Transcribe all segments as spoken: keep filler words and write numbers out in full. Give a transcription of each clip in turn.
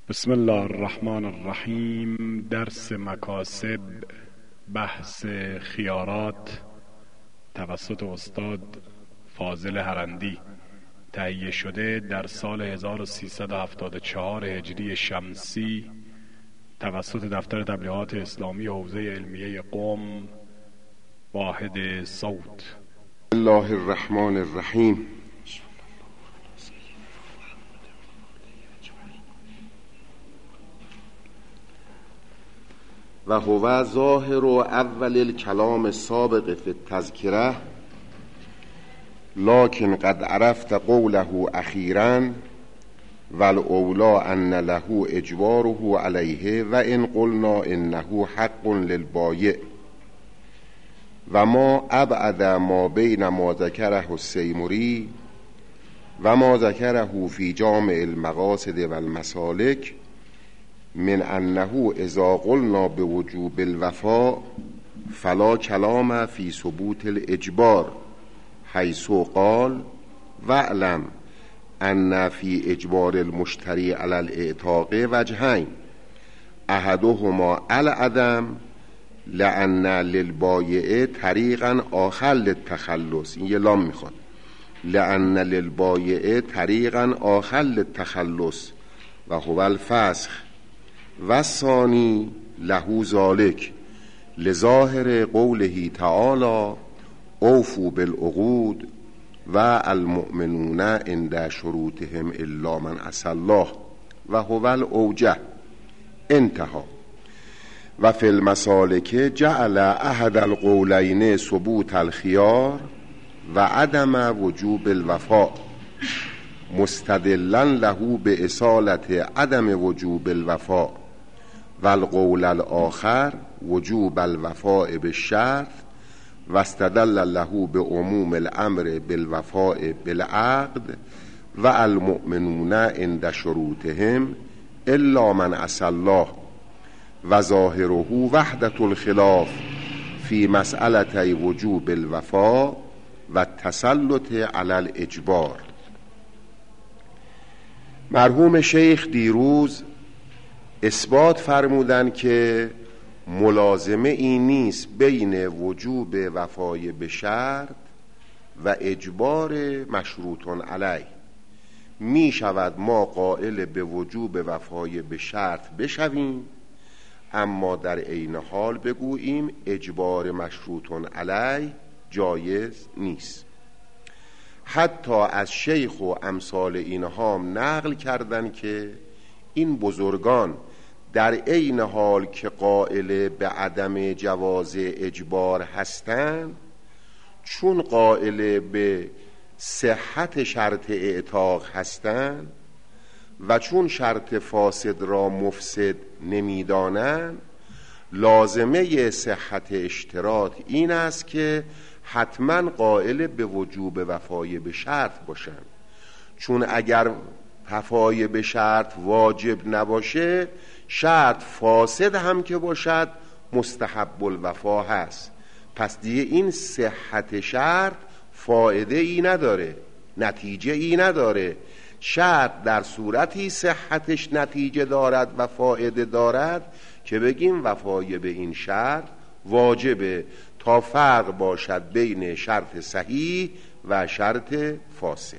بسم الله الرحمن الرحیم. درس مکاسب، بحث خیارات توسط استاد فاضل هرندی، تهیه شده در سال هزار و سیصد و هفتاد و چهار هجری شمسی توسط دفتر تبلیغات اسلامی حوزه علمیه قم، واحد صوت. الله الرحمن الرحیم. و هو ظاهر اول الکلام السابق فی التذکره لکن قد عرفت قوله اخیرا والاولی ان له اجباره علیه و ان قلنا انه حق للبایع و ما ابعد ما بین ما ذکره السیمری و ما ذکره فی جامع المقاصد و المسالک من انه اذا قلنا بوجوب الوفاء فلا کلام فی ثبوت الاجبار حیث قال واعلم ان فی اجبار المشتری علی الاعتاق وجهین احدهما العدم لان للبایع طریقا آخر للتخلص، این یه لام میخواد، لان للبایع طریقا آخر للتخلص و هو الفسخ و ثانی له ذالک لظاهر قوله تعالی اوفوا بالعقود و المؤمنون عند شروطهم الا من عصی الله و هو الاوجه. انتهى. و فی المسالک جعل احد القولین ثبوت الخیار و عدم وجوب الوفاء مستدلا له باصالت عدم وجوب الوفاء و القول الاخر وجوب الوفاء بالشرط و استدل له بعموم الامر بالوفاء بالعقد و المؤمنون عند شروطهم الا من عصی الله و ظاهره وحدة الخلاف فی مسئلة وجوب الوفاء و التسلط علی الاجبار. مرحوم شیخ دیروز اثبات فرمودن که ملازمه این نیست بین وجوب وفای به شرط و اجبار مشروطون علیه. می شود ما قائل به وجوب وفای به شرط بشویم اما در عین حال بگوییم اجبار مشروطون علیه جایز نیست. حتی از شیخ و امثال اینها هم نقل کردن که این بزرگان در عین حال که قائل به عدم جواز اجبار هستند، چون قائل به صحت شرط اعتاق هستند و چون شرط فاسد را مفسد نمیدانند، لازمه صحت اشتراط این است که حتما قائل به وجوب وفای به شرط باشند. چون اگر وفای به شرط واجب نباشه، شرط فاسد هم که باشد مستحب الوفا هست. پس دیگه این صحت شرط فایده ای نداره، نتیجه ای نداره. شرط در صورتی صحتش نتیجه دارد و فایده دارد که بگیم وفای به این شرط واجبه، تا فرق باشد بین شرط صحیح و شرط فاسد.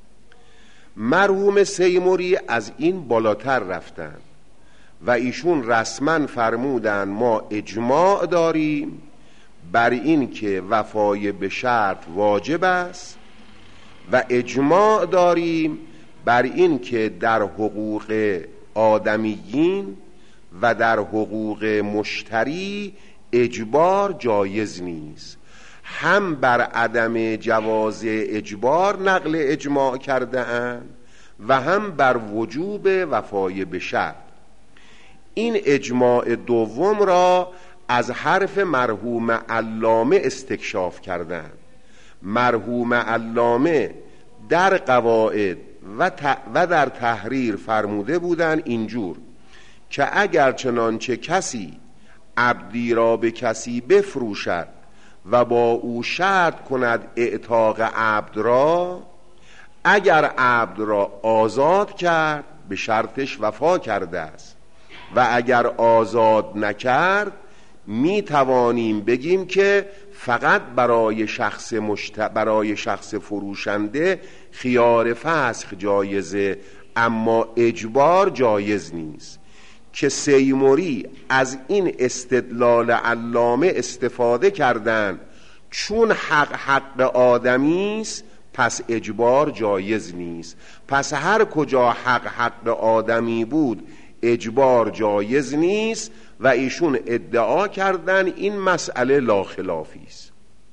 مرحوم سیمری از این بالاتر رفتن و ایشون رسما فرمودن ما اجماع داریم بر این که وفای به شرط واجب است و اجماع داریم بر این که در حقوق آدمیین و در حقوق مشتری اجبار جایز نیست. هم بر عدم جواز اجبار نقل اجماع کرده اند و هم بر وجوب وفای به شرط. این اجماع دوم را از حرف مرحوم علامه استکشاف کردند. مرحوم علامه در قواعد و, ت... و در تحریر فرموده بودند اینجور که اگر چنانچه کسی عبدی را به کسی بفروشد و با او شرط کند اعتاق عبد را، اگر عبد را آزاد کرد به شرطش وفا کرده است و اگر آزاد نکرد می توانیم بگیم که فقط برای شخص مشت... برای شخص فروشنده خیار فسخ جایزه، اما اجبار جایز نیست. که سیموری از این استدلال علامه استفاده کردند چون حق حق آدمی است پس اجبار جایز نیست. پس هر کجا حق حق آدمی بود اجبار جایز نیست و ایشون ادعا کردن این مسئله لا خلافی است.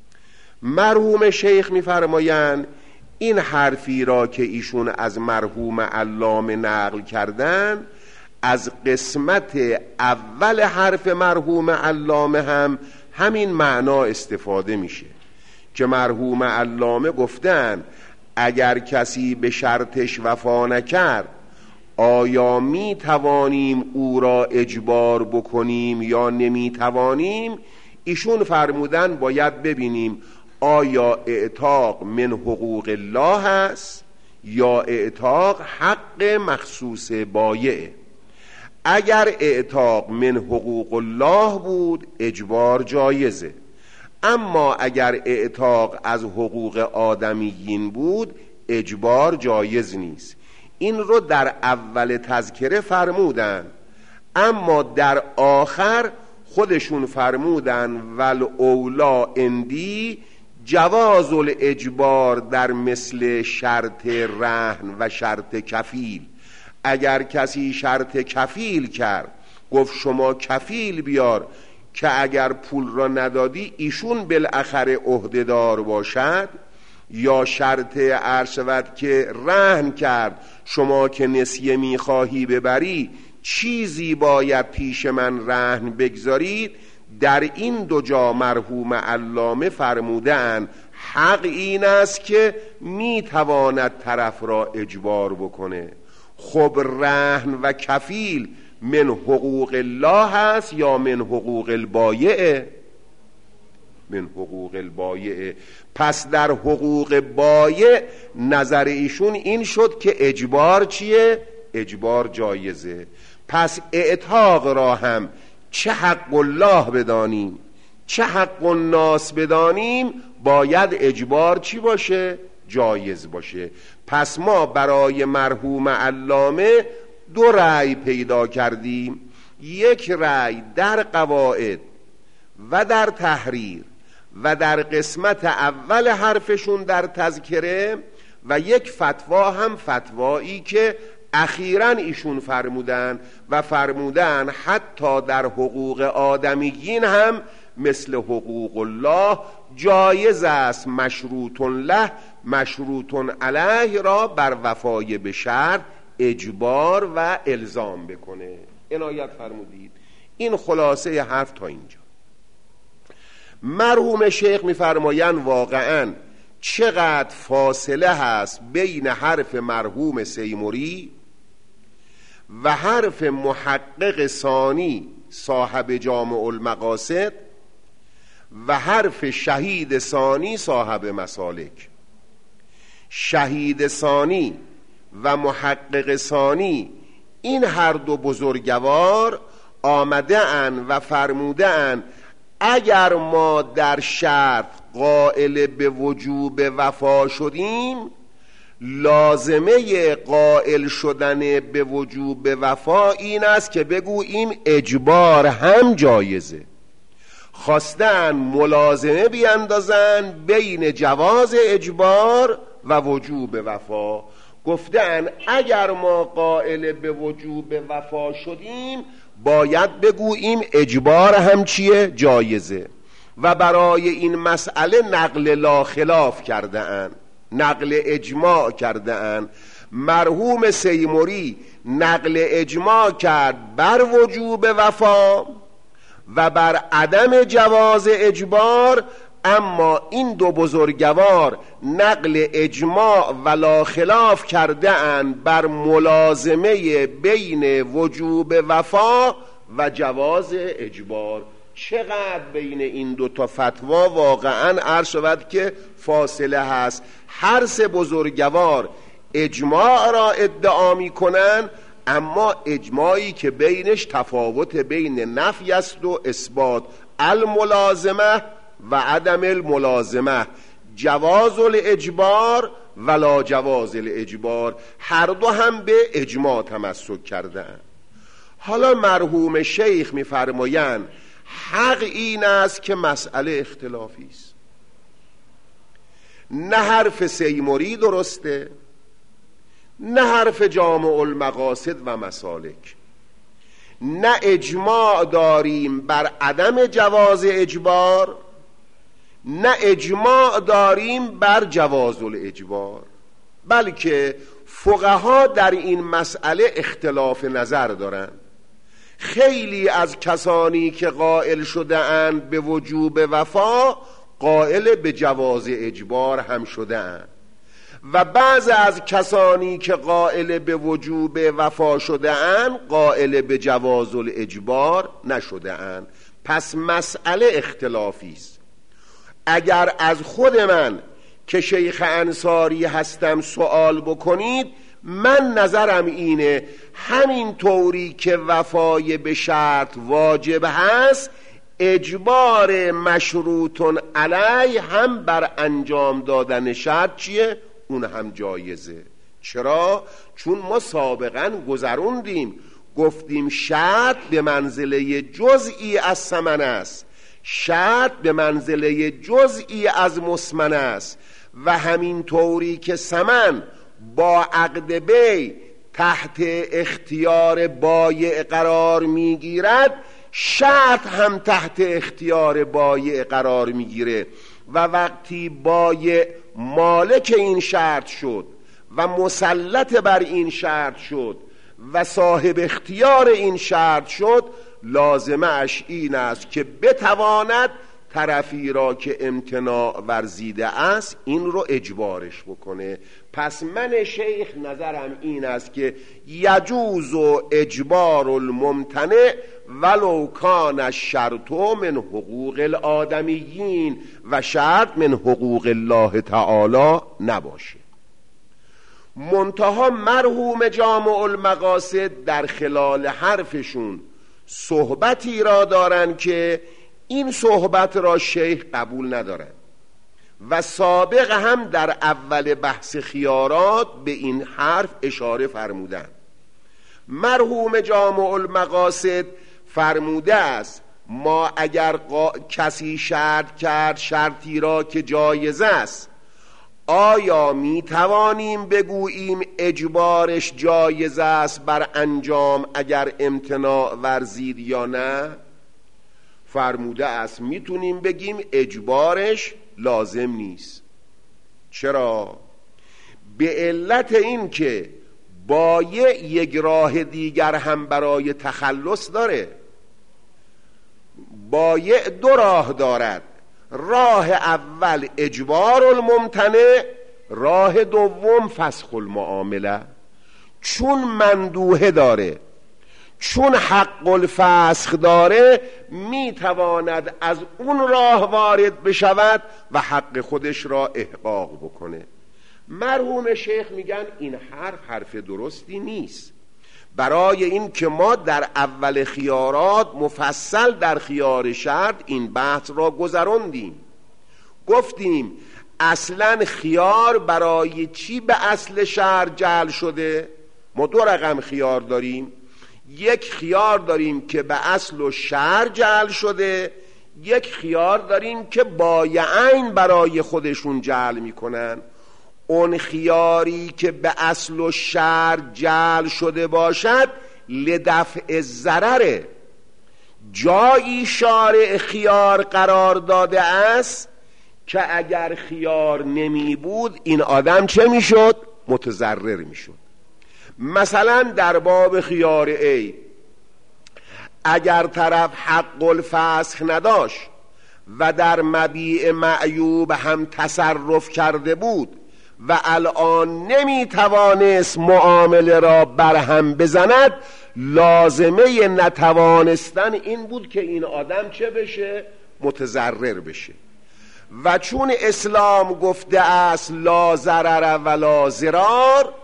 مرحوم شیخ می‌فرمایند این حرفی را که ایشون از مرحوم علامه نقل کردن از قسمت اول حرف مرحوم علامه هم همین معنا استفاده میشه که مرحوم علامه گفتن اگر کسی به شرطش وفا نکرد آیا می توانیم او را اجبار بکنیم یا نمی توانیم؟ ایشون فرمودن باید ببینیم آیا اعتاق من حقوق الله هست یا اعتاق حق مخصوص بایعه. اگر اعتاق من حقوق الله بود اجبار جایزه، اما اگر اعتاق از حقوق آدمیین بود اجبار جایز نیست. این رو در اول تذکره فرمودن، اما در آخر خودشون فرمودن ول اولا اندی جواز الاجبار در مثل شرط رهن و شرط کفیل. اگر کسی شرط کفیل کرد گفت شما کفیل بیار که اگر پول را ندادی ایشون بالاخره عهده‌دار باشد، یا شرط عرشوت که رهن کرد شما که نسیه میخواهی ببری چیزی باید پیش من رهن بگذارید. در این دو جا مرحوم علامه فرمودن حق این است که میتواند طرف را اجبار بکنه. خب رهن و کفیل من حقوق الله هست یا من حقوق البایعه؟ من حقوق البایعه. پس در حقوق بایع نظر ایشون این شد که اجبار چیه؟ اجبار جایزه. پس اعتاق را هم چه حق الله بدانیم چه حق الناس بدانیم باید اجبار چی باشه؟ جایز باشه. پس ما برای مرحوم علامه دو رأی پیدا کردیم، یک رأی در قواعد و در تحریر و در قسمت اول حرفشون در تذکره، و یک فتوا هم فتوایی که اخیراً ایشون فرمودن و فرمودن حتی در حقوق آدمیین هم مثل حقوق الله جایز است مشروط له مشروط علیه را بر وفای به شرط اجبار و الزام بکنه. عنایت فرمودید. این خلاصه حرف تا اینجا. مرحوم شیخ میفرمایند واقعاً چقدر فاصله هست بین حرف مرحوم سیموری و حرف محقق ثانی صاحب جامع المقاصد و حرف شهید ثانی صاحب مسالک. شهید ثانی و محقق ثانی این هر دو بزرگوار آمده اند و فرموده اند اگر ما در شرط قائل به وجوب وفا شدیم لازمه قائل شدن به وجوب وفا این است که بگوییم اجبار هم جایزه. خواستن ملازمه بیندازن بین جواز اجبار و وجوب وفا. گفتن اگر ما قائل به وجوب وفا شدیم باید بگوییم اجبار هم چیه؟ جایزه. و برای این مسئله نقل لا خلاف کرده اند، نقل اجماع کرده اند. مرحوم سیموری نقل اجماع کرد بر وجوب وفا و بر عدم جواز اجبار، اما این دو بزرگوار نقل اجماع و لا خلاف کرده اند بر ملازمه بین وجوب وفا و جواز اجبار. چقدر بین این دو تا فتوا واقعا عرض شود که فاصله هست. هر سه بزرگوار اجماع را ادعا می کنند، اما اجماعی که بینش تفاوت بین نفی است و اثبات، الملازمه و عدم الملازمه، جواز الاجبار ولا جواز الاجبار، هر دو هم به اجماع تمسک کردن. حالا مرحوم شیخ میفرمایند حق این است که مسئله اختلافی است، نه حرف سیموری درسته، نه حرف جامع المقاصد و مسالک. نه اجماع داریم بر عدم جواز اجبار، نه اجماع داریم بر جواز الاجبار، بلکه فقها در این مسئله اختلاف نظر دارند. خیلی از کسانی که قائل شده اند به وجوب وفا قائل به جواز اجبار هم شده اند و بعض از کسانی که قائل به وجوب وفا شده اند قائل به جواز الاجبار نشده اند. پس مسئله اختلافی است. اگر از خود من که شیخ انصاری هستم سوال بکنید، من نظرم اینه همین طوری که وفای به شرط واجب هست، اجبار مشروطن علی هم بر انجام دادن شرط چیه؟ اون هم جایزه. چرا؟ چون ما سابقا گذروندیم، گفتیم شرط به منزله جزئی از ثمن است، شرط به منزله جزئی از مسمن است و همین طوری که ثمن با عقد بی تحت اختیار بایع قرار میگیرد، شرط هم تحت اختیار بایع قرار میگیره و وقتی بایع مالک این شرط شد و مسلط بر این شرط شد و صاحب اختیار این شرط شد، لازمه اش این است که بتواند طرفی را که امتناع ورزیده است این رو اجبارش بکنه. پس من شیخ نظرم این است که یجوز و اجبار الممتنع ولو کان الشرط من حقوق الآدمیین و شرط من حقوق الله تعالی نباشه. منتها مرحوم جامع المقاصد در خلال حرفشون صحبتی را دارن که این صحبت را شیخ قبول ندارن و سابق هم در اول بحث خیارات به این حرف اشاره فرمودن. مرحوم جامع المقاصد فرموده است ما اگر کسی شرط کرد شرطی را که جایز است، آیا می توانیم بگوییم اجبارش جایز است بر انجام اگر امتناع ورزید یا نه؟ فرموده است میتونیم بگیم اجبارش لازم نیست. چرا؟ به علت این که بایع یک راه دیگر هم برای تخلص داره. بایع دو راه دارد، راه اول اجبار الممتنع، راه دوم فسخ المعامله. چون مندوحه داره، چون حق الفسخ داره، میتواند از اون راه وارد بشود و حق خودش را احقاق بکنه. مرحوم شیخ میگن این حرف حرف درستی نیست، برای این که ما در اول خیارات مفصل در خیار شرط این بحث را گذراندیم. گفتیم اصلا خیار برای چی به اصل شرط جعل شده؟ ما دو رقم خیار داریم، یک خیار داریم که به اصل و شرط جعل شده، یک خیار داریم که بایعین برای خودشون جعل میکنن. اون خیاری که به اصل و شرط جعل شده باشد لدفع ضرر، جایی شارع خیار قرار داده است که اگر خیار نمی بود این آدم چه میشد؟ متضرر میشد. مثلا در باب خیار ای اگر طرف حق الفسخ نداشت و در مبیع معیوب هم تصرف کرده بود و الان نمیتوانست معامله را برهم بزند، لازمه نتوانستن این بود که این آدم چه بشه؟ متضرر بشه. و چون اسلام گفته است لا ضرر ولا ضرار،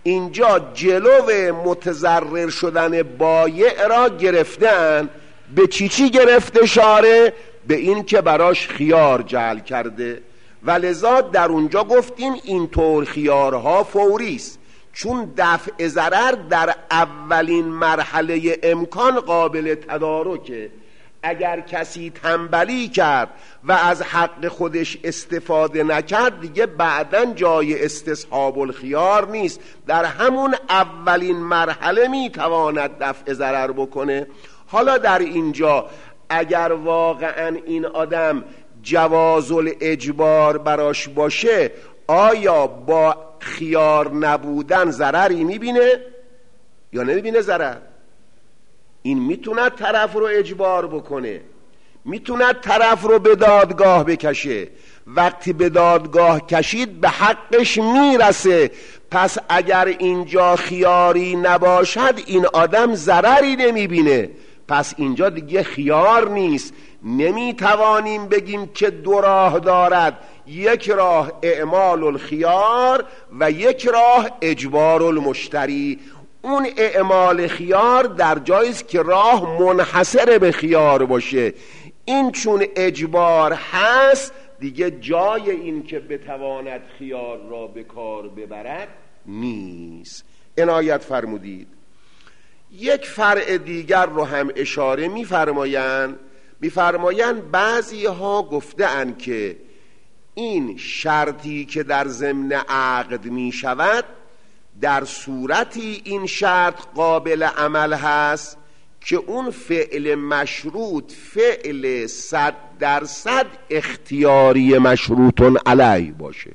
اینجا جلو متضرر شدن بایع را گرفتن. به چی چی گرفته شاره؟ به این که براش خیار جعل کرده و لذا در اونجا گفتیم اینطور خیارها فوری است، چون دفع ضرر در اولین مرحله امکان قابل تدارکه. اگر کسی تنبلی کرد و از حق خودش استفاده نکرد دیگه بعداً جای استصحاب الخیار نیست، در همون اولین مرحله میتواند دفع ضرر بکنه. حالا در اینجا اگر واقعاً این آدم جواز الاجبار براش باشه، آیا با خیار نبودن ضرری میبینه یا نمیبینه ضرر؟ این میتونه طرف رو اجبار بکنه، میتونه طرف رو به دادگاه بکشه. وقتی به دادگاه کشید به حقش میرسه. پس اگر اینجا خیاری نباشد این آدم ضرری نمیبینه، پس اینجا دیگه خیار نیست. نمیتوانیم بگیم که دو راه دارد، یک راه اعمال الخیار و یک راه اجبار المشتری. اون اعمال خیار در جاییست که راه منحصر به خیار باشه. این چون اجبار هست دیگه جای این که بتواند خیار را به کار ببرد نیست. عنایت فرمودید. یک فرع دیگر رو هم اشاره می‌فرمایند. می‌فرمایند بعضی ها گفته‌اند که این شرطی که در ضمن عقد می‌شود در صورتی این شرط قابل عمل هست که اون فعل مشروط فعل صد درصد اختیاری مشروطن علیه باشه.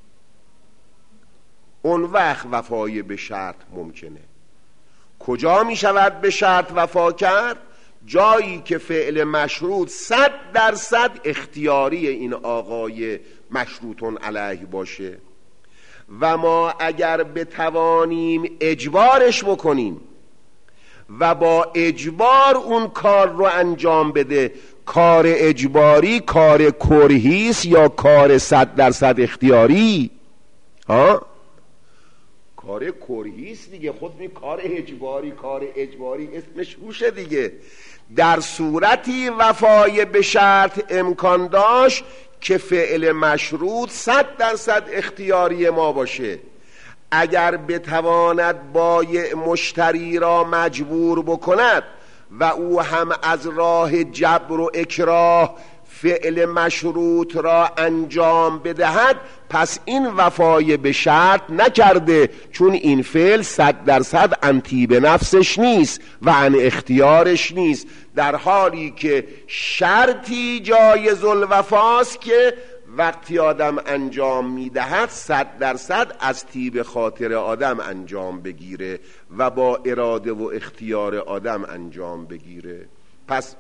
اون وقت وفای به شرط ممکنه. کجا می شود به شرط وفا کرد؟ جایی که فعل مشروط صد درصد اختیاری این آقای مشروطن علیه باشه. و ما اگر بتوانیم اجبارش بکنیم و با اجبار اون کار رو انجام بده، کار اجباری کار کرهیست یا کار صد درصد اختیاری؟ ها؟ کار کرهیست دیگه. خود می کار اجباری کار اجباری اسمش روشه دیگه. در صورتی وفای به شرط امکان داشت که فعل مشروط صد درصد اختیاری ما باشه. اگر بتواند بایع مشتری را مجبور بکند و او هم از راه جبر و اکراه فعل مشروط را انجام بدهد، پس این وفای به شرط نکرده، چون این فعل صد درصد عن طیب نفسش نیست و عن اختیارش نیست. در حالی که شرطی جایز الوفاست که وقتی آدم انجام میدهد صد درصد از طیب خاطر آدم انجام بگیره و با اراده و اختیار آدم انجام بگیره. پس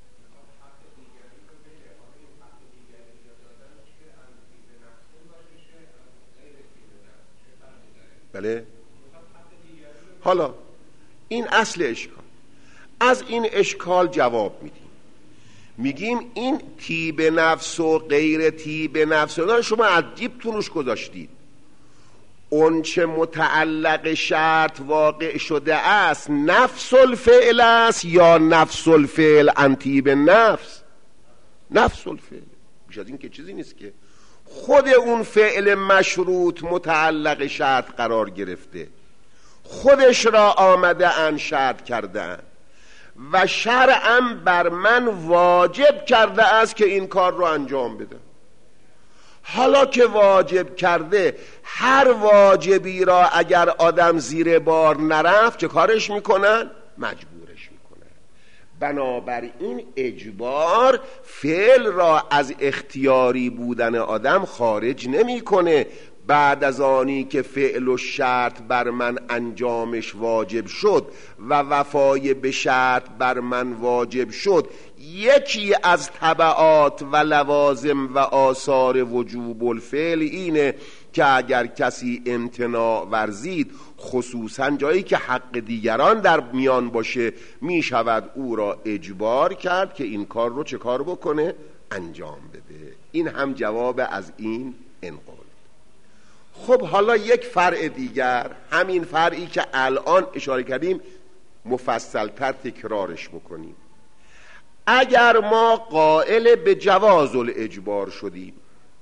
بله. حالا این اصل اشکال. از این اشکال جواب میدیم، میگیم این طیب نفس و غیر طیب نفس رو شما از جیبتون روش گذاشتید. اون چه متعلق شرط واقع شده است نفس الفعل است یا نفس الفعل عن طیب نفس؟ نفس الفعل. بیش از این که چیزی نیست که. خود اون فعل مشروط متعلق شرط قرار گرفته، خودش را آمده ان شرط کرده ان و شرعاً بر من واجب کرده است که این کار رو انجام بده. حالا که واجب کرده، هر واجبی را اگر آدم زیر بار نرفت چه کارش میکنن؟ مجبورش میکنن. بنابراین اجبار فعل را از اختیاری بودن آدم خارج نمیکنه. بعد از آنی که فعل و شرط بر من انجامش واجب شد و وفای به شرط بر من واجب شد، یکی از تبعات و لوازم و آثار وجوب الفعل اینه که اگر کسی امتناع ورزید، خصوصا جایی که حق دیگران در میان باشه، می شود او را اجبار کرد که این کار رو چه کار بکنه؟ انجام بده. این هم جواب از این انقل. خب حالا یک فرع دیگر، همین فرعی که الان اشاره کردیم مفصلتر تکرارش بکنیم. اگر ما قائل به جواز الاجبار شدیم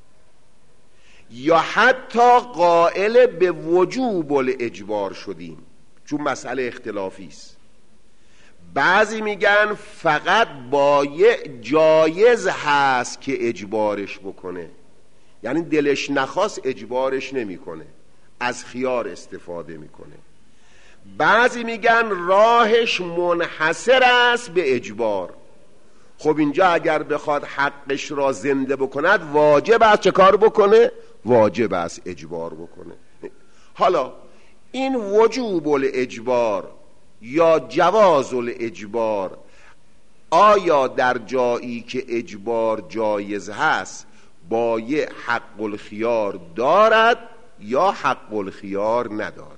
یا حتی قائل به وجوب الاجبار شدیم، چون مسئله اختلافی است، بعضی میگن فقط بایع جایز هست که اجبارش بکنه، یعنی دلش نخواست اجبارش نمیکنه، از خیار استفاده میکنه. بعضی میگن راهش منحصر است به اجبار. خب اینجا اگر بخواد حقش را زنده بکند واجب است چه کار بکنه؟ واجب است اجبار بکنه. حالا این وجوب الاجبار یا جواز الاجبار آیا در جایی که اجبار جایز هست بایع حق الخیار دارد یا حق الخیار نداره؟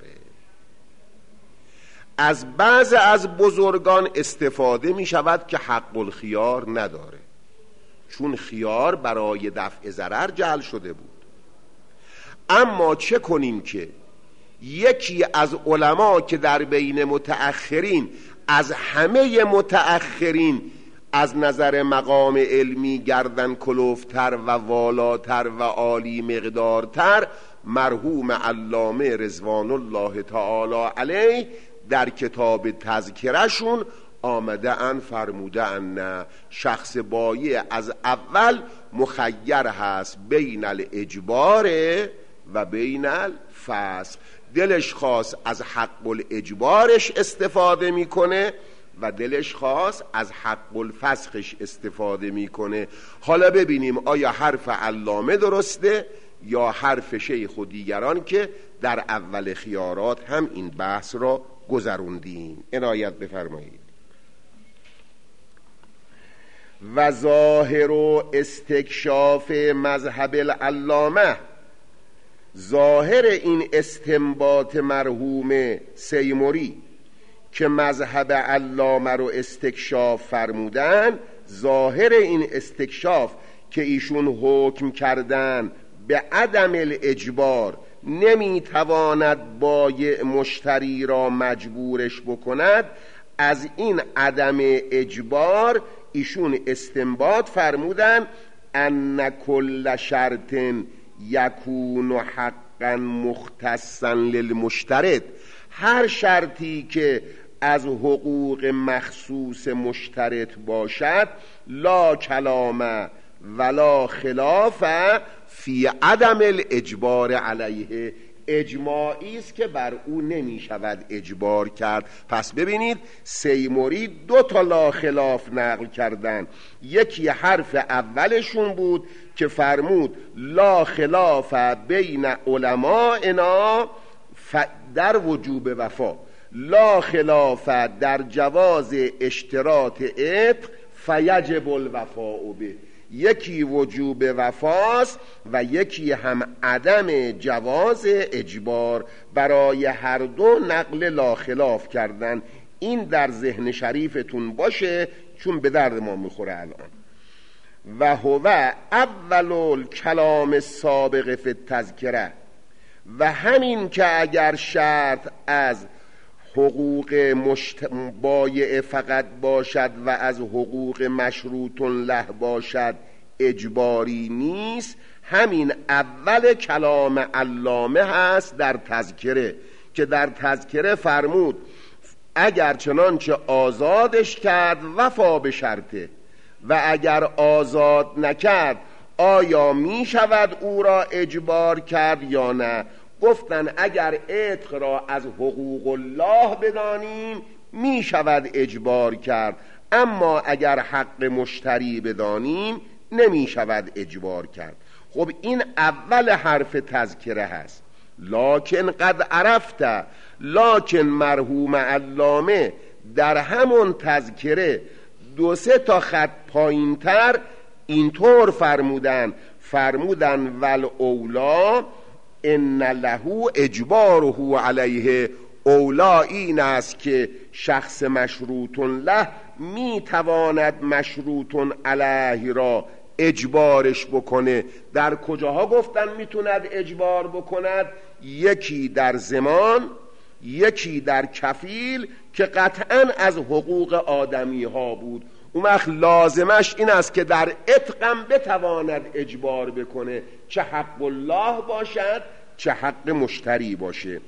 از بعض از بزرگان استفاده می شود که حق الخیار نداره، چون خیار برای دفع ضرر جعل شده بود. اما چه کنیم که یکی از علما که در بین متأخرین از همه متأخرین از نظر مقام علمی گردن کلوفتر و والاتر و عالی مقدارتر، مرحوم علامه رضوان الله تعالی علیه در کتاب تذکرهشون آمده ان فرموده ان نه، شخص بایع از اول مخیر هست بین الاجبار و بین الفسخ. دلش خواست از حق الاجبارش استفاده میکنه و دلش خواست از حق الفسخش استفاده میکنه. حالا ببینیم آیا حرف علامه درسته یا حرف شیخ و دیگران که در اول خیارات هم این بحث را گذروندیم. عنایت بفرمایید. و ظاهر و استکشاف مذهب العلامه، ظاهر این استنباط مرحوم سیمری که مذهب علامه رو استکشاف فرمودن، ظاهر این استکشاف که ایشون حکم کردن به عدم الاجبار، نمیتواند بایع مشتری را مجبورش بکند، از این عدم اجبار ایشون استنباط فرمودن ان کل شرط یکون حقا مختصا للمشترط، هر شرطی که از حقوق مخصوص مشترط باشد لا کلام ولا خلاف فی عدم الاجبار علیه، اجماعی است که بر او نمی شود اجبار کرد. پس ببینید سیمری دو تا لا خلاف نقل کردن، یکی حرف اولشون بود که فرمود لا خلاف بین علمائنا در وجوب وفا، لا خلاف در جواز اشتراط عتق فیجب الوفاء به، یکی وجوب وفاست و یکی هم عدم جواز اجبار، برای هر دو نقل لا خلاف کردن. این در ذهن شریفتون باشه چون به درد ما میخوره الان. و هو اول کلام سابق فی التذکره، و همین که اگر شرط از حقوق مشت... بایع فقط باشد و از حقوق مشروط له باشد اجباری نیست، همین اول کلام علامه هست در تذکره که در تذکره فرمود اگر چنانچه آزادش کرد وفا به شرطه، و اگر آزاد نکرد آیا می شود او را اجبار کرد یا نه؟ گفتن اگر عتق را از حقوق الله بدانیم می شود اجبار کرد، اما اگر حق مشتری بدانیم نمی شود اجبار کرد. خب این اول حرف تذکره هست. لکن قد عرفت، لکن مرحوم علامه در همون تذکره دو سه تا خط پایین تر اینطور فرمودن فرمودن ول اولا ان له اجباره علیه، اولا این است که شخص مشروط له می تواند مشروط علیه را اجبارش بکنه. در کجاها گفتن میتوند اجبار بکند؟ یکی در ضمان، یکی در کفیل که قطعا از حقوق آدمی ها بود. اون وقت لازمش این است که در عتقم بتواند اجبار بکنه، چه حق الله باشد چه حق مشتری باشه.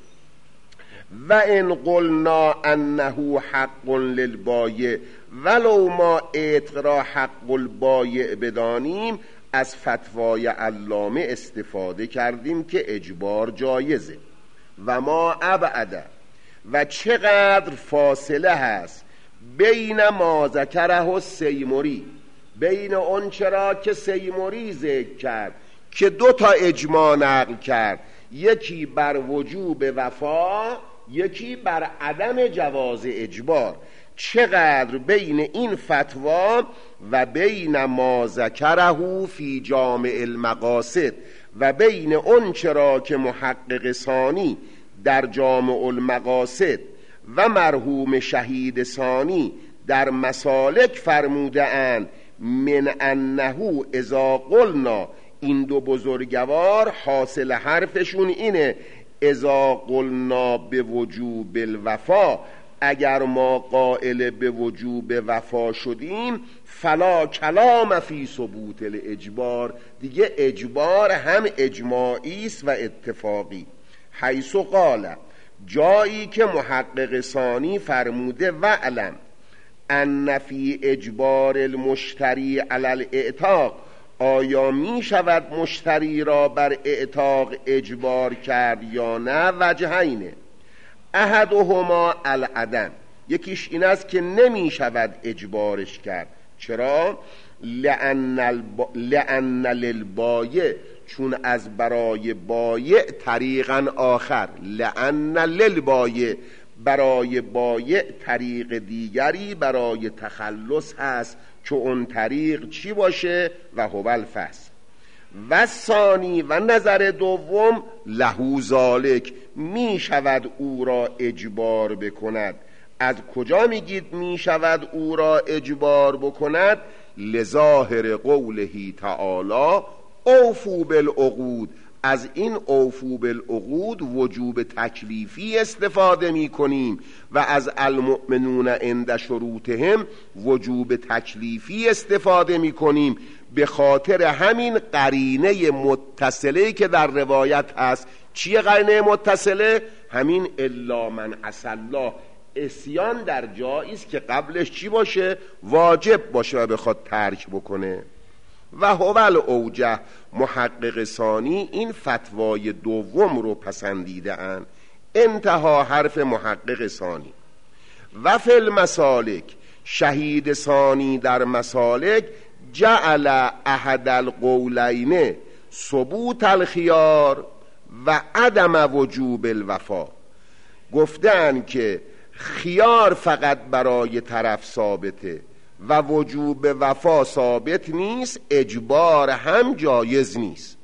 و ان قلنا انه حق للبایع، ولو ما عتق را حق البایع بدانیم، از فتوای علامه استفاده کردیم که اجبار جایزه. و ما ابعد، و چقدر فاصله هست بین ما ذکره السیمری، بین اون چرا که سیمری ذکر کرد که دو تا اجماع نقل کرد، یکی بر وجوب وفا، یکی بر عدم جواز اجبار. چقدر بین این فتوا و بین ما ذکره فی جامع المقاصد و بین اون چرا که محقق ثانی در جامع المقاصد و مرحوم شهید ثانی در مسالک فرموده اند من انه اذا قلنا، این دو بزرگوار حاصل حرفشون اینه اذا قلنا به وجوب الوفا، اگر ما قائل به وجوب وفا شدیم، فلا کلام فی ثبوت الاجبار، دیگه اجبار هم اجماعی است و اتفاقی. حیث قال، جایی که محقق ثانی فرموده وعلم ان فی اجبار المشتری علی الاعتاق، آیا می شود مشتری را بر اعتاق اجبار کرد یا نه؟ وجهینه، احدهما العدم، یکیش این است که نمی شود اجبارش کرد. چرا؟ لأن, الب... لأن للبایع، چون از برای بایع طریقا آخر، لأن للبایع، برای بایع طریق دیگری برای تخلص هست که اون طریق چی باشه؟ و هو الفسخ. و ثانی، و نظر دوم، لهو ذالک، می شود او را اجبار بکند. از کجا میگید می شود او را اجبار بکند؟ لظاهر قوله تعالی اوفوا بالعقود، از این اوفوا بالعقود وجوب تکلیفی استفاده می کنیم و از المؤمنون عند شروطهم وجوب تکلیفی استفاده می کنیم، به خاطر همین قرینه متصله که در روایت هست. چیه قرینه متصله؟ همین الا من عصی الله، عصیان در جایی است که قبلش چی باشه؟ واجب باشه و بخواد ترک بکنه. و هو الاوجه، محقق ثانی این فتوای دوم رو پسندیده اند. انتها حرف محقق ثانی. و فی المسالک، شهید ثانی در مسالک جعل احد القولین ثبوت الخیار و عدم وجوب الوفا، گفتن که خیار فقط برای طرف ثابته و وجوب وفا ثابت نیست، اجبار هم جایز نیست.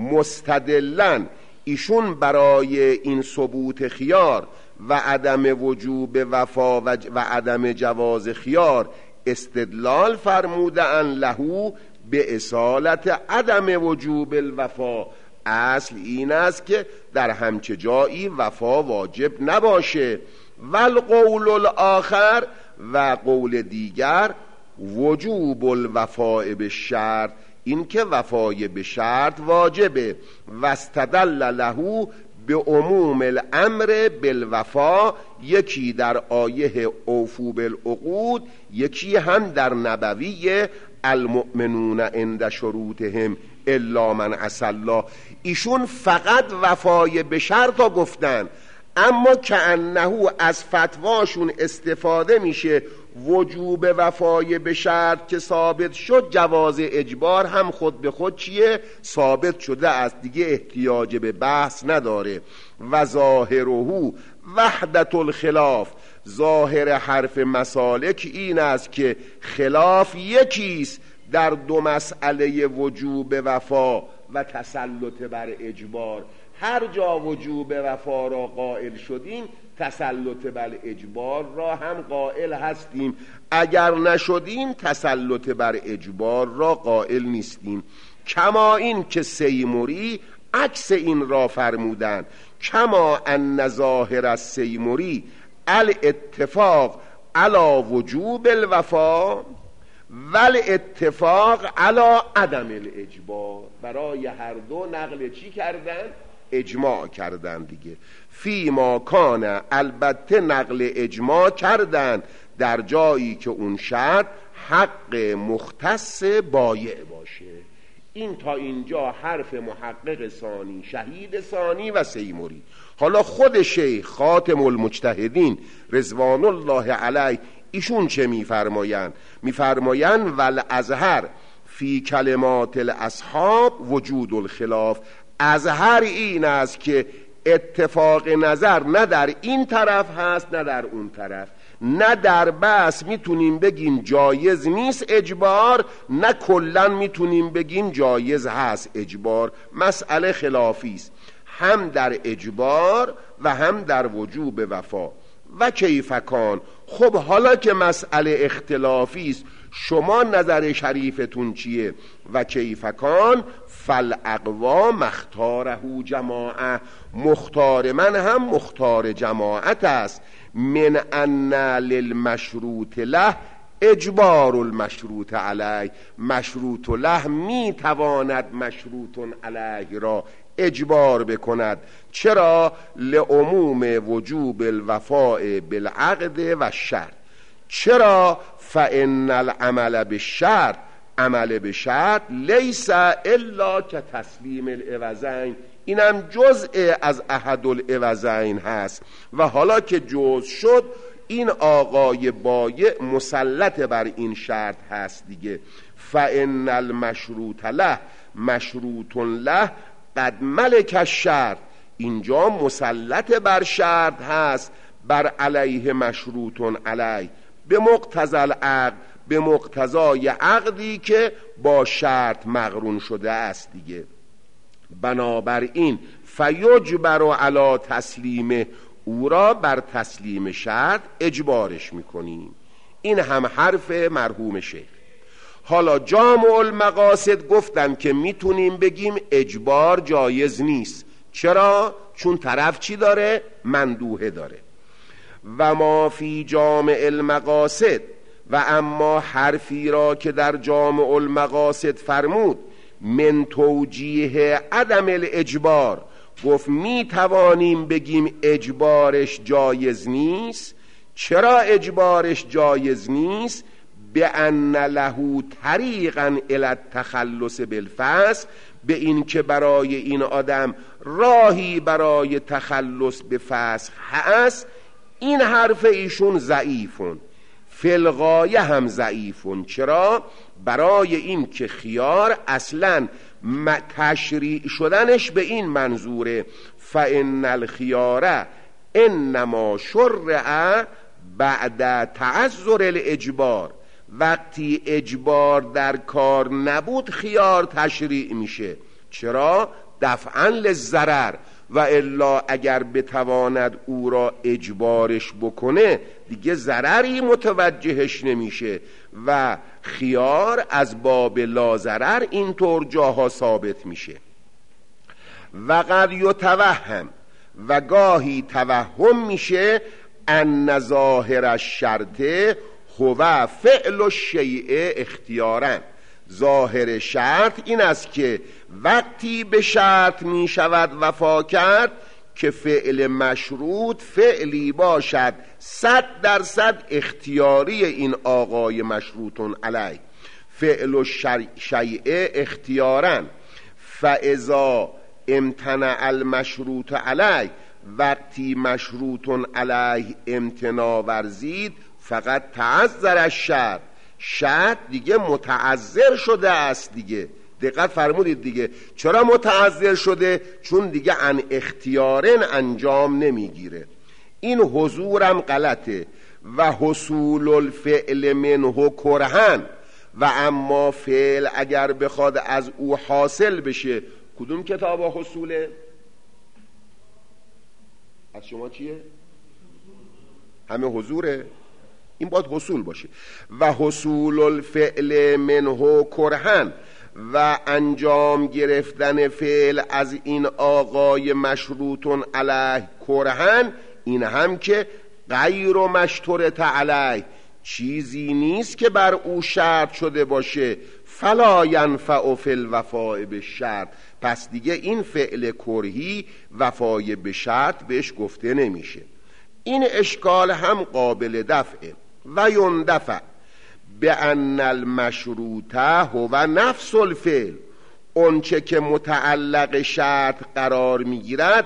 مستدلن ایشون برای این ثبوت خیار و عدم وجوب وفا و, و عدم جواز خیار استدلال فرمودن لهو به اصالت عدم وجوب الوفا. اصل این است که در همچه جایی وفا واجب نباشه. والقول الاخر، و قول دیگر، وجوب الوفاء بالشرط، این که وفای به شرط واجبه. واستدل له به عموم الامر بالوفا، یکی در آیه اوفوا بالعقود، یکی هم در نبوی المؤمنون عند شروطهم الا من عصی الله. ایشون فقط وفای به شرط ها گفتن، اما کأنه از فتواشون استفاده میشه وجوب وفای به شرط که ثابت شد، جواز اجبار هم خود به خود چیه؟ ثابت شده است، دیگه احتیاج به بحث نداره. و ظاهره وحدت الخلاف، ظاهر حرف مسالک این است که خلاف یکیست در دو مسئله وجوب وفا و تسلط بر اجبار. هر جا وجوب وفا را قائل شدیم، تسلط بر اجبار را هم قائل هستیم، اگر نشدیم تسلط بر اجبار را قائل نیستیم. کما این که سیموری عکس این را فرمودند، کما ان ظاهر السیموری الاتفاق علی وجوب الوفا ول اتفاق علی عدم الاجبار. برای هر دو نقل چی کردن؟ اجماع کردن دیگه. فی ما کان، البته نقل اجماع کردن در جایی که اون شرط حق مختص بایع باشه. این تا اینجا حرف محقق ثانی، شهید ثانی و سیموری. حالا خود شیخ خاتم المجتهدین رضوان الله علیه ایشون چه میفرمایند؟ میفرمایند والازهر فی کلمات الاصحاب وجود الخلاف. ازهر این است که اتفاق نظر نه در این طرف هست نه در اون طرف. نه در بس میتونیم بگیم جایز نیست اجبار، نه کلن میتونیم بگیم جایز هست اجبار. مسئله خلافی است، هم در اجبار و هم در وجوب وفا. و کیفکان، خب حالا که مسئله اختلافی است شما نظر شریفتون چیه؟ و کیفکان فالاقوا مختاره جماعه، مختار من هم مختار جماعت است. من ان للمشروط له اجبار المشروط علیه، مشروط له می تواند مشروط علیه را اجبار بکند. چرا؟ لعموم وجوب الوفاء بالعقد و شرط. چرا؟ فان العمل بالشرط، عمل به شرط لیس الا که تسلیم العوضین، اینم جزء از احد العوضین هست. و حالا که جزء شد این آقای بایع مسلط بر این شرط هست دیگه. فان المشروط له مشروط له قد ملک الشرط، اینجا مسلط بر شرط هست، بر علیه مشروط علیه، به مقتضی العقد، به مقتضای عقدی که با شرط مقرون شده است دیگه. بنابراین فیجبر علی تسلیمه، او را بر تسلیم شرط اجبارش میکنیم. این هم حرف مرحوم شیخ. حالا جامع المقاصد گفتم که میتونیم بگیم اجبار جایز نیست. چرا؟ چون طرف چی داره؟ مندوحه داره. و ما فی جامع المقاصد، و اما حرفی را که در جامع المقاصد فرمود من توجیه عدم الاجبار، گفت می توانیم بگیم اجبارش جایز نیست. چرا اجبارش جایز نیست؟ به ان له طریقا الی التخلص بالفسق، به این که برای این آدم راهی برای تخلص به فسق هست. این حرف ایشون ضعیفون، فی الغایه هم ضعیفون. چرا؟ برای این که خیار اصلا تشریع شدنش به این منظوره فان الخیار انما شرع بعد تعذر الاجبار، وقتی اجبار در کار نبود خیار تشریع میشه. چرا؟ دفعا للضرر، و الا اگر بتواند او را اجبارش بکنه دیگه ضرری متوجهش نمیشه و خیار از باب لا ضرر اینطور جاها ثابت میشه. و قد یتوهم، و گاهی توهم میشه ان ظاهر الشرط هو فعل الشیء اختیارا، ظاهر شرط این است که وقتی به شرط می شود وفا کرد که فعل مشروط فعلی باشد صد درصد اختیاری این آقای مشروطون علی، فعل الشیء اختیارا. فاذا امتنع المشروط علی، وقتی مشروطون علی امتناع ورزید فقط تعذر الشرط، شرط دیگه متعذر شده است دیگه. دقت فرمودید دیگه. چرا متعذر شده؟ چون دیگه ان اختیارن انجام نمیگیره. این حضورم غلطه. و حصول الفعل منه کرهن، و اما فعل اگر بخواد از او حاصل بشه، کدوم کتاب حصوله؟ از شما چیه؟ همه حضوره، این باید حصول باشه. و حصول الفعل منه کرهن، و انجام گرفتن فعل از این آقای مشروطون علیه کرهن، این هم که غیر مشترط علیه، چیزی نیست که بر او شرط شده باشه. فلا ینفع فی الوفاء بالشرط، پس دیگه این فعل کرهی وفای به شرط بهش گفته نمیشه. این اشکال هم قابل دفعه. و یندفع بأن المشروطه هو نفس الفعل، اونچه که متعلق شرط قرار میگیرد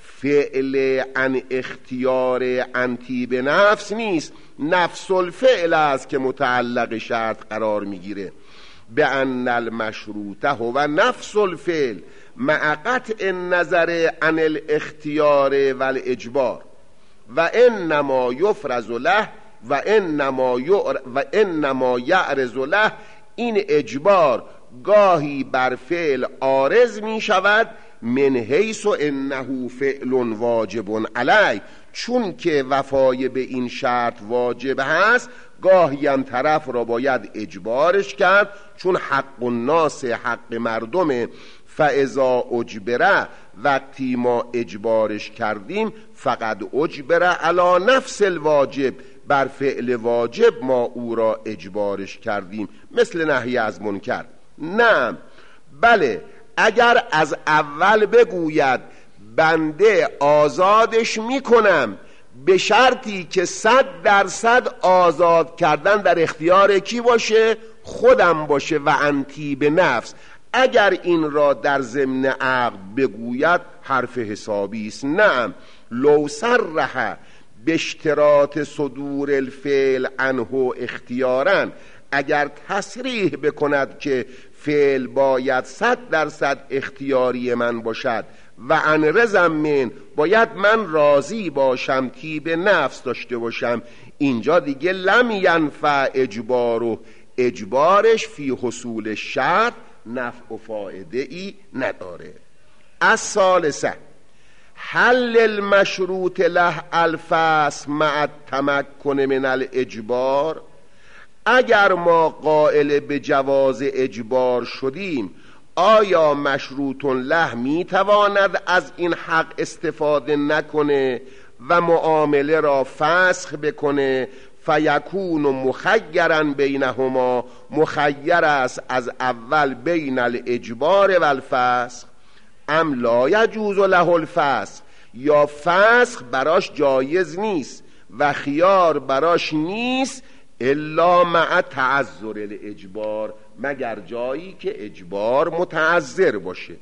فعل ان اختیار انتی به نفس نیست، نفس الفعل است که متعلق شرط قرار میگیره. بأن المشروطه هو نفس الفعل مع قطع النظر عن الاختیار و الاجبار، و انما یفرض له و انما و انما یعرض له، این اجبار گاهی بر فعل عارض می شود من حیث انه فعل واجب علی، چون که وفای به این شرط واجب هست گاهی هم طرف را باید اجبارش کرد، چون حق الناس حق مردمه. فاذا اجبره، وقتی ما اجبارش کردیم، فقط اجبره علی نفس الواجب، بر فعل واجب ما او را اجبارش کردیم، مثل نهی از منکر. نه، بله، اگر از اول بگوید بنده آزادش میکنم به شرطی که صد درصد آزاد کردن در اختیار کی باشه؟ خودم باشه و انتی به نفس. اگر این را در ضمن عقد بگوید حرف حسابی است. نه، لو صرح به اشتراط صدور الفعل عنه اختیارا، اگر تصریح بکند که فعل باید صد درصد اختیاری من باشد و عن رضا من، باید من راضی باشم، طیب نفس داشته باشم، اینجا دیگه لم ینفع اجبارو، اجبارش فی حصول شرط نفع و فایده ای نداره. از ثالثه حل المشروط له الفصل مع التمکن من الاجبار، اگر ما قائل به جواز اجبار شدیم، آیا مشروط له میتواند از این حق استفاده نکنه و معامله را فسخ بکنه؟ فیکون مخیرا بینهما، مخیر است از اول بین الاجبار و الفسخ. ام لا یجوز له الفسخ، یا فسخ براش جایز نیست و خیار براش نیست الا مع تعذر الاجبار، مگر جایی که اجبار متعذر باشه.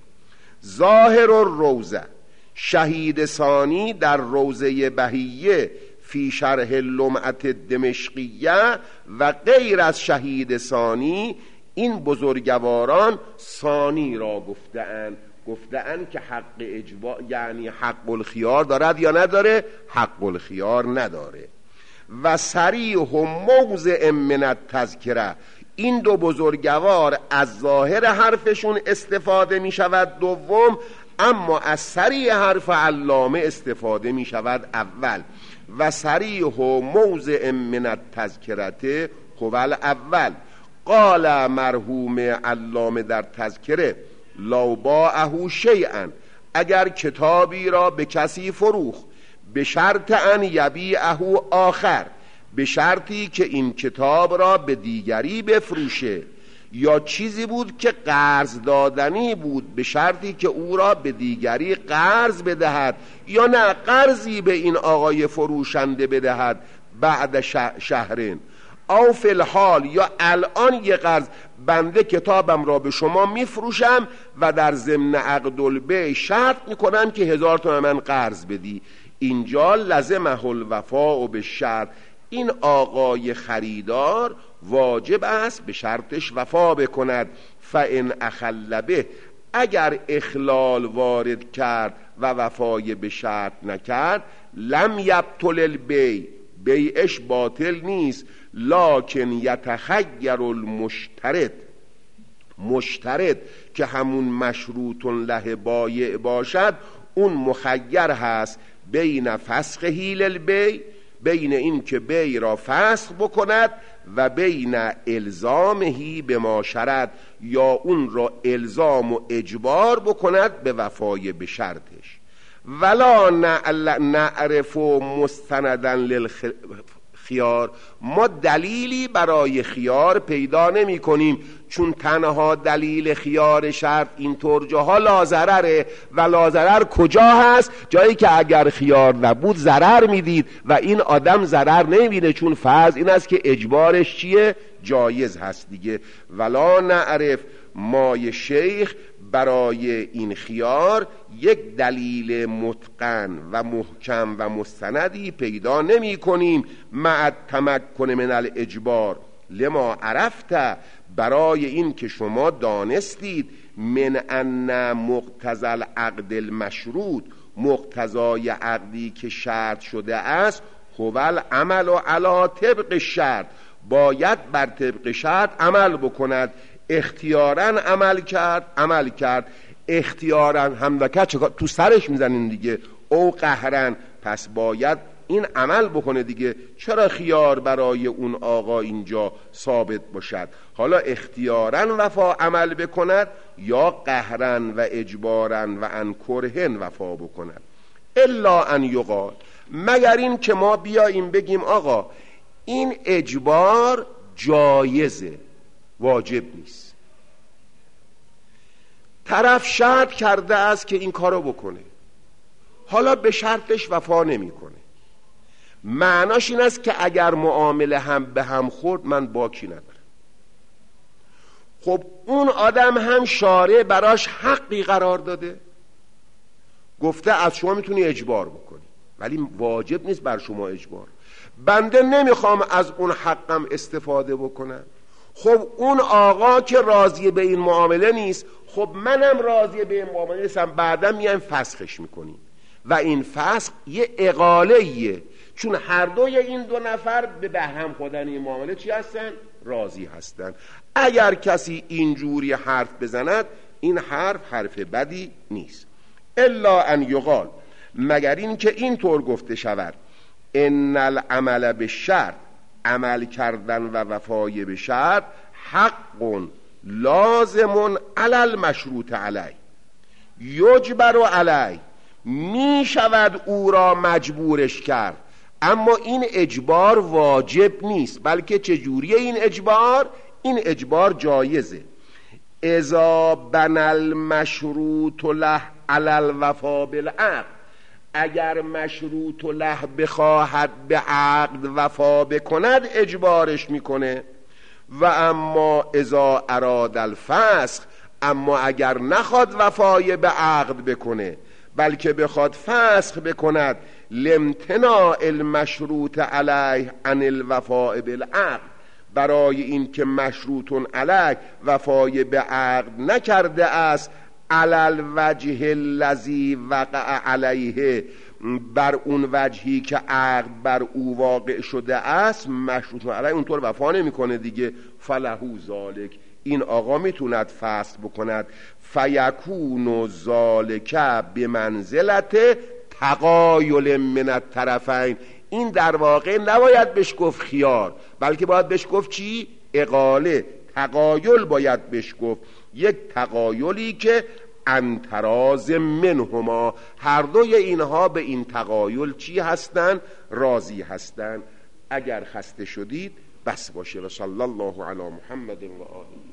ظاهر الروضه، شهید ثانی در روضه بهیه فی شرح لمعت دمشقیه و غیر از شهید ثانی، این بزرگواران ثانی را گفتند گفتند که حق اجبار یعنی حق الخیار دارد یا نداره؟ حق الخیار نداره. و صریح موضع من التذکره، این دو بزرگوار از ظاهر حرفشون استفاده می شود دوم، اما از صریح حرف علامه استفاده می شود اول. و صریح موضع من التذکرته هو الاول. قال مرحوم علامه در تذکره لو باعه شیئا، اگر کتابی را به کسی فروخت به شرط ان یبیعه آخر، به شرطی که این کتاب را به دیگری بفروشه، یا چیزی بود که قرض دادنی بود به شرطی که او را به دیگری قرض بدهد، یا نه قرضی به این آقای فروشنده بدهد بعد شهرین، او فی الحال، یا الان یه قرض، بنده کتابم را به شما میفروشم و در ضمن عقد البیع شرط میکنم که هزار تومن من قرض بدی، اینجا لزمه الوفاء به شرط، این آقای خریدار واجب است به شرطش وفا بکند. فان اخل به، اگر اخلال وارد کرد و وفای به شرط نکرد، لم یبطل البیع، بیعش باطل نیست، لکن یتخیر المشترط، مشترط که همون مشروط له بایع باشد، اون مخیر هست بین فسخ هیل البیع، بین این که بی را فسخ بکند و بین الزامهی به ما شرط، یا اون را الزام و اجبار بکند به وفای به شرطش. ولا نعرف مستندا للخیار، ما دلیلی برای خیار پیدا نمی کنیم، چون تنها دلیل خیار شرط اینطور جاها لازرره. و لازرر کجا هست؟ جایی که اگر خیار نبود ضرر میدید و این آدم ضرر نمیبینه، چون فرض این است که اجبارش چیه؟ جایز هست دیگه. ولا نعرف، مای شیخ برای این خیار یک دلیل متقن و محکم و مستندی پیدا نمی کنیم. مع التمکن من الاجبار لما عرفت، برای این که شما دانستید من ان مقتضی العقد المشروط، مقتضای عقدی که شرط شده است، هو العمل علی طبق شرط، باید بر طبق شرط عمل بکند. اختیاراً عمل کرد عمل کرد اختیاراً هم نکرد تو سرش میزنین دیگه، او قهراً، پس باید این عمل بکنه دیگه. چرا خیار برای اون آقا اینجا ثابت باشد؟ حالا اختیاراً وفا عمل بکند یا قهراً و اجباراً و ان کرهن وفا بکند. الا ان یقال، مگر این که ما بیاییم بگیم آقا این اجبار جایزه، واجب نیست. طرف شرط کرده است که این کارو بکنه، حالا به شرطش وفا نمیکنه. معناش این است که اگر معامله هم به هم خورد من باکی ندارم. خب اون آدم هم شارع براش حقی قرار داده، گفته از شما میتونی اجبار بکنی، ولی واجب نیست بر شما اجبار. بنده نمیخوام از اون حقم استفاده بکنم. خب اون آقا که راضی به این معامله نیست، خب منم راضی به این معامله نیستم، بعدا میایم فسخش میکنیم و این فسخ یه اقالهیه، چون هر دوی این دو نفر به بهم خودن این معامله چی هستن؟ راضی هستن. اگر کسی اینجوری حرف بزند این حرف حرف بدی نیست. الا ان یقال، مگر این که اینطور گفته شود ان العمل به شرط، عمل کردن و وفای به شرط، حق لازم علی المشروط علی یجبر علی، می شود او را مجبورش کرد، اما این اجبار واجب نیست. بلکه چجوریه این اجبار؟ این اجبار جایزه. اذا بنى المشروط له علی الوفا بالعقد، اگر مشروط له بخواهد به عقد وفا بکند اجبارش میکنه. و اما اذا اراد الفسخ، اما اگر نخواد وفای به عقد بکنه بلکه بخواد فسخ بکند، لامتناع المشروط علیه عن الوفاء بالعقد، برای این که مشروط علیه وفای به عقد نکرده است، علی الوجه الذی وقع علیه، بر اون وجهی که عقد بر او واقع شده است، مشروط علیه اونطور وفا نمیکنه دیگه. فلهو ذالک، این آقا میتوند فسخ بکند. فیکون ذالک بمنزلت تقایل من الطرفین، این در واقع نباید بهش گفت خیار، بلکه باید بهش گفت چی؟ اقاله. تقایل باید بهش گفت، یک تقایلی که انتراز منهما، هر دوی اینها به این تقایل چی هستن؟ راضی هستن. اگر خسته شدید بس باشه. و صلی الله علی محمد و آله.